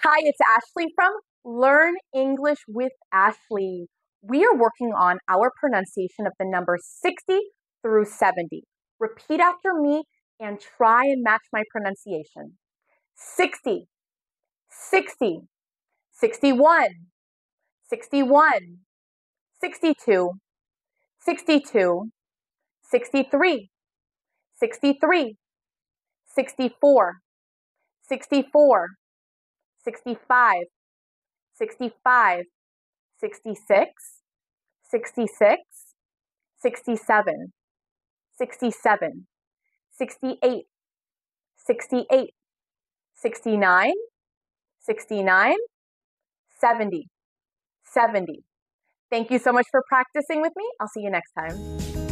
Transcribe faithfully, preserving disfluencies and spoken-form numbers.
Hi, it's Ashley from Learn English with Ashley. We are working on our pronunciation of the numbers sixty through seventy. Repeat after me and try and match my pronunciation. sixty, sixty, sixty-one, sixty-one, sixty-two, sixty-two, sixty-three, sixty-three, sixty-four, sixty-four, sixty-five, sixty-five, sixty-six, sixty-six, sixty-seven, sixty-seven, sixty-eight, sixty-eight, sixty-nine, sixty-nine, seventy, seventy. Thank you so much for practicing with me. I'll see you next time.